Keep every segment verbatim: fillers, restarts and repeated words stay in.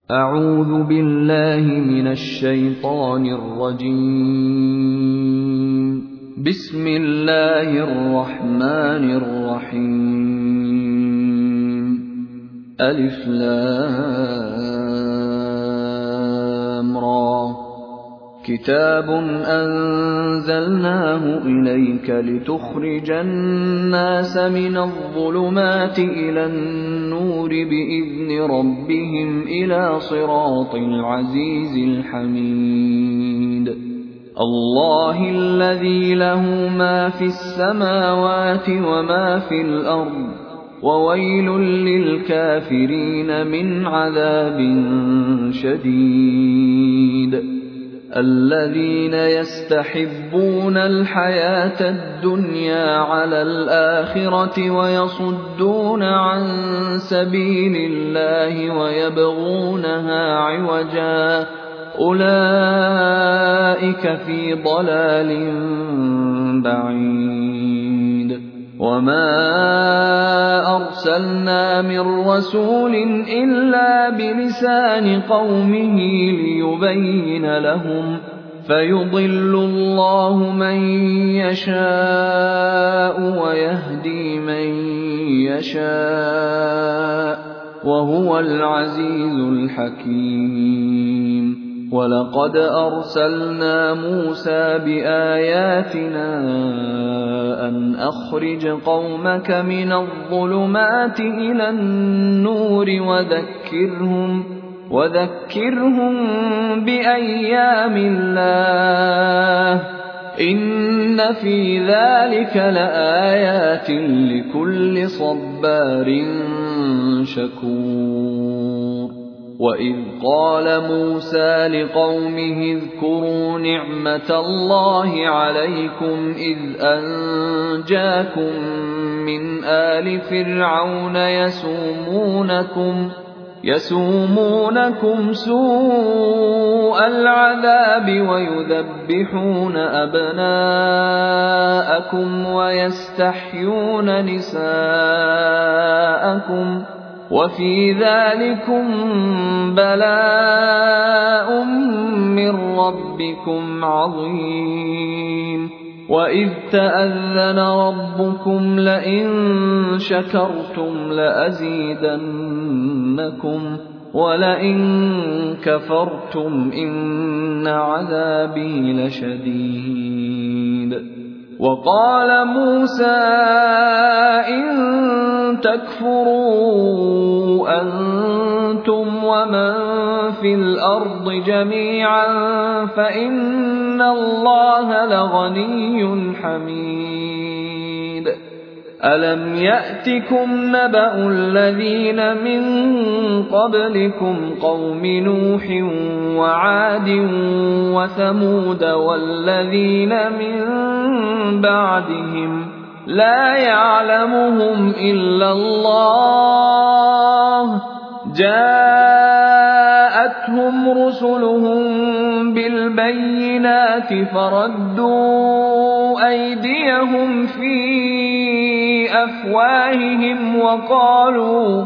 أعوذ بالله من الشيطان الرجيم. بسم الله الرحمن الرحيم. ألف لام را. كتاب أنزلناه إليك لتخرج الناس من الظلمات إلى النور بإذن ربهم إلى صراط العزيز الحميد. الله الذي له ما في السماوات وما في الأرض، وويل للكافرين من عذاب شديد. الذين يستحبون الحياة الدنيا على الآخرة ويصدون عن سبيل الله ويبغونها عوجا، أولئك في ضلال بعيد. وما أرسلنا من رسول إلا بلسان قومه ليبين لهم، فيضل الله من يشاء ويهدي من يشاء، وهو العزيز الحكيم. ولقد أرسلنا موسى بآياتنا أن أخرج قومك من الظلمات إلى النور وذكرهم, وذكرهم بأيام الله، إن في ذلك لآيات لكل صبار شكور. وإذ قال موسى لقومه اذكروا نعمة الله عليكم إذ أنجاكم من آل فرعون يسومونكم يسومونكم سوء العذاب ويذبحون أبناءكم ويستحيون نساءكم، وفي ذلكم بلاء من ربكم عظيم. وإذ تأذن ربكم لئن شكرتم لأزيدنكم ولئن كفرتم إن عذابي لشديد. وقال موسى إن تكفروا أنتم ومن في الأرض جميعا فإن الله لغني حميد. ألم يأتكم نبأ الذين من قبلكم قوم نوح وعاد وثمود والذين من بعدهم لا يعلمهم إلا الله، جاءتهم رسلهم بالبينات فردوا أيديهم في أفواههم وقالوا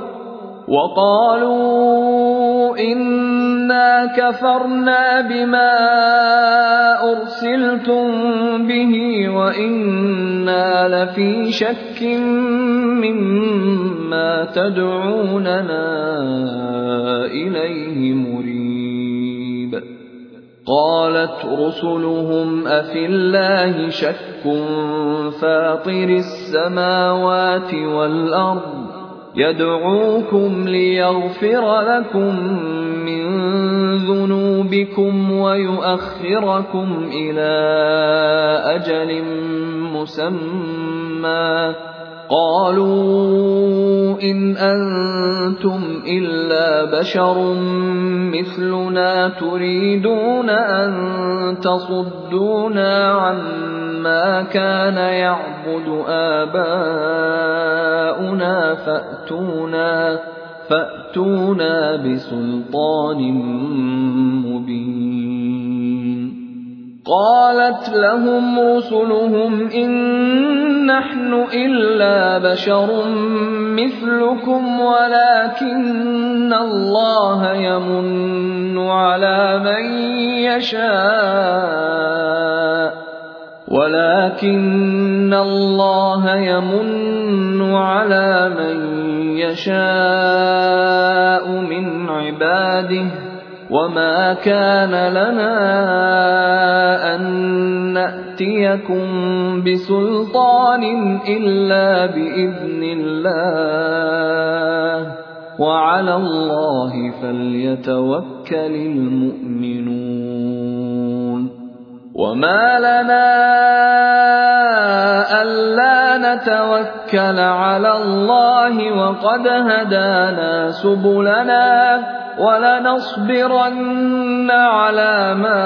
وقالوا إنا كفرنا بما أرسلتم به وإنا لفي شك مما تدعوننا إليه مريب. قالت رسلهم أفي الله شك فاطر السماوات والأرض يدعوكم ليغفر لكم من ذنوبكم ويؤخركم إلى أجل مسمى، قالوا إن أنتم إلا بشر مثلنا تريدون أن تصدونا عما كان يعبد آباؤنا فأتونا, فأتونا بسلطان مبين. قالت لهم رسلهم إن نحن إلا بشر مثلكم ولكن الله يمن على من يشاء ولكن الله يمن على من يشاء من عباده وما كان لنا أن نأتيكم بسلطان إلا بإذن الله وعلى الله فليتوكل المؤمنون وما لنا ألا نتوكل على الله وقد هدانا سبلنا ولنصبرن على ما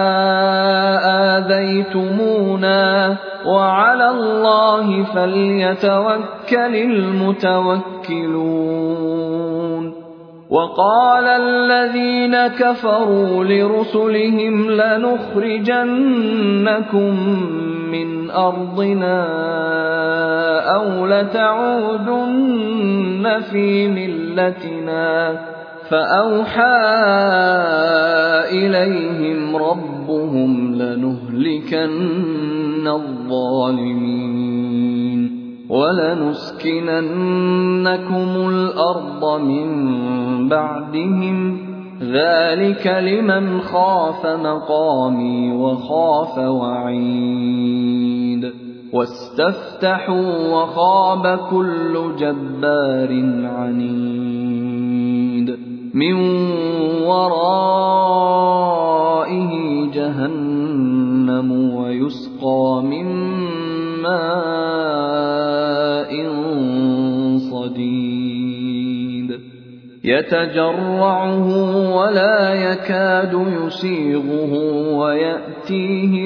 آذيتمونا وعلى الله فليتوكل المتوكلون وقال الذين كفروا لرسلهم لنخرجنكم من أرضنا أو لتعودن في ملتنا فأوحى إليهم ربهم لنهلكن الظالمين ولنسكننكم الأرض من بعدهم ذلك لمن خاف مقامي وخاف وعيد واستفتحوا وخاب كل جبار عنيد من ورائه جهنم ويسقى من ماء صديد يتجرعه ولا يكاد يسيغه ويأتيه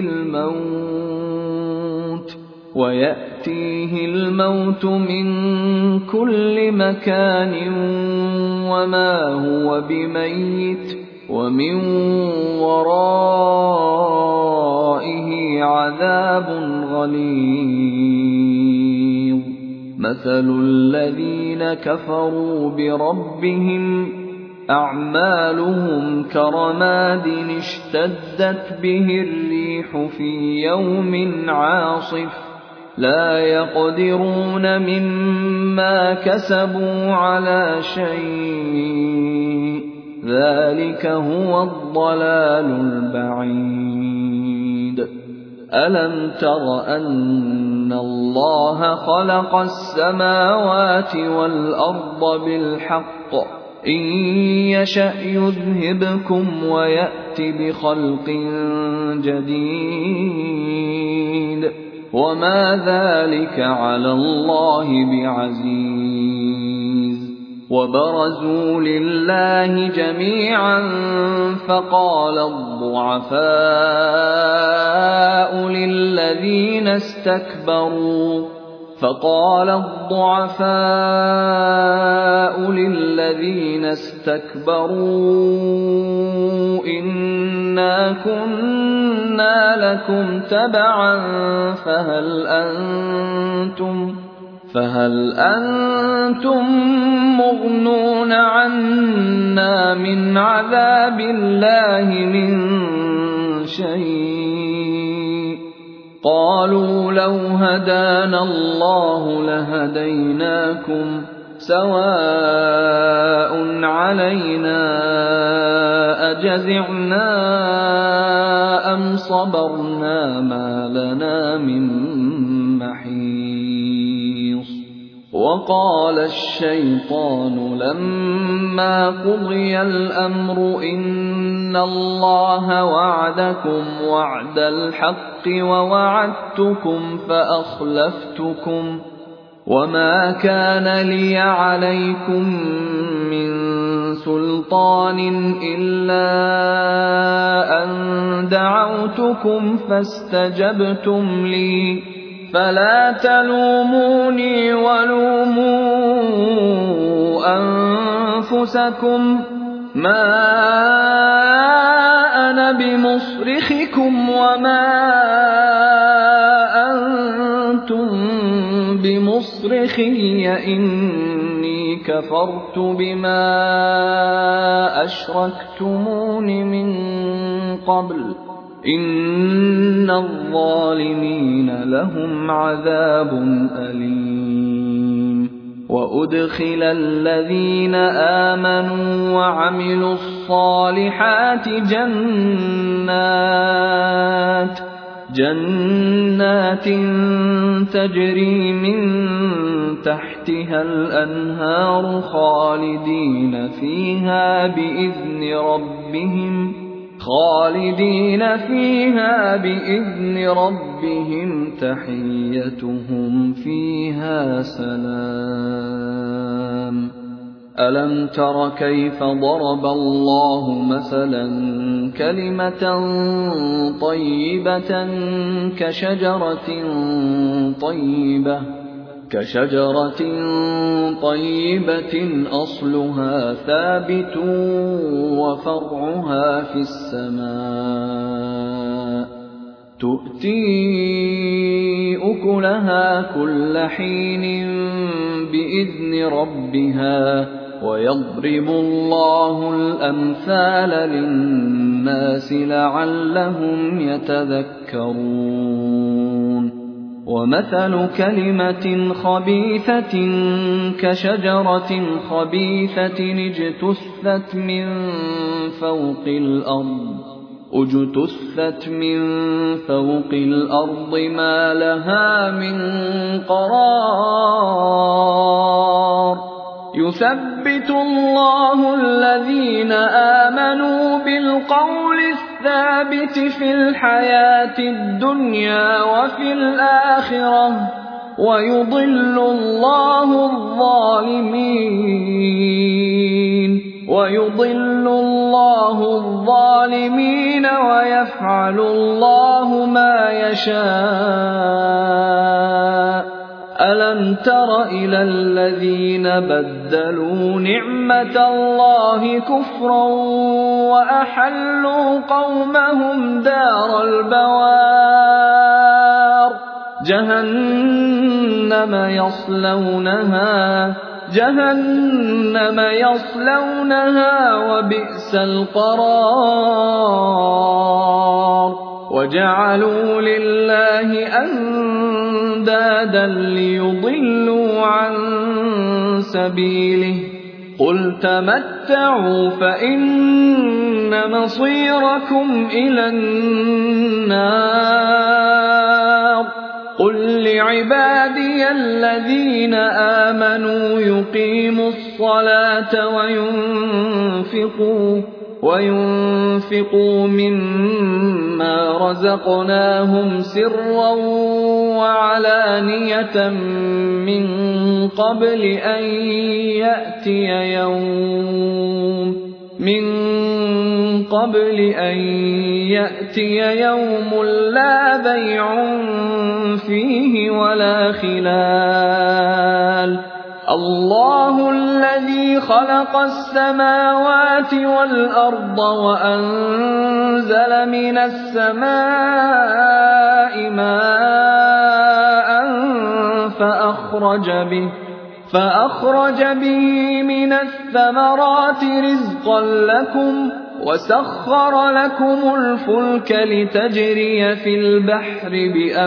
الموت ويأتيه الموت من كل مكان وما هو بميت ومن ورائه عذاب غليظ مثل الذين كفروا بربهم أعمالهم كرماد اشتدت به الريح في يوم عاصف لا يقدرون مما كسبوا على شيء ذلك هو الضلال البعيد ألم تر أن الله خلق السماوات والأرض بالحق إن يشأ يذهبكم ويأت بخلق جديد وما ذلك على الله بعزيز وبرزوا لله جميعا فقال الضعفاء للذين استكبروا فقال الضعفاء للذين استكبروا إنا كنا لكم تبعا فهل أنتم فهل أنتم مغنون عنا من عذاب الله من شيء قالوا لو هدانا الله لهديناكم سواء علينا أجزعنا أم صبرنا ما لنا من محيص وقال الشيطان لما قضي الأمر إن الله وعدكم وعد الحق ووعدتكم فأخلفتكم وما كان لي عليكم من سلطان إلا أن دعوتكم فاستجبتم لي فلا تلوموني ولوموا أنفسكم ما أنا بمصرخكم وما أنتم بمصرخي إني كفرت بما أشركتمون من قبل إن الظالمين لهم عذاب أليم. وأدخل الذين آمنوا وعملوا الصالحات جنات جنات تجري من تحتها الأنهار خالدين فيها بإذن ربهم خالدين فيها بإذن ربهم تحيتهم فيها سلام. ألم تر كيف ضرب الله مثلا كلمة طيبة كشجرة طيبة كشجرة طيبة أصلها ثابت وفرعها في السماء تؤتي أكلها كل حين بإذن ربها ويضرب الله الأمثال للناس لعلهم يتذكرون. ومثل كلمة خبيثة كشجرة خبيثة اجتثت من فوق الأرض اجتثت من فوق الأرض ما لها من قرار. يثبت الله الذين آمنوا بالقول الثابت في الحياة الدنيا وفي الآخرة ويضل الله الظالمين ويضل الله الظالمين ويفعل الله ما يشاء. ألم تر إلى الذين بدلوا نعمة الله كفرا وأحلوا قومهم دار البوار جهنم يصلونها جهنم يصلونها وبئس القرار. وجعلوا لله أندادا ليضلوا عن سبيله قل تمتعوا فإن مصيركم إلى النار. قل لعبادي الذين آمنوا يقيموا الصلاة وينفقوا وينفقوا مما رزقناهم سرا وعلانية من قبل أن يأتي يوم من قبل أن يأتي يوم لا بيع فيه ولا خلال. الله الذي خلق السماوات والأرض وأنزل من السماء ماء فأخرج به فأخرج به من الثمرات رزقا لكم وسخر لكم الفلك لتجري في البحر بأمره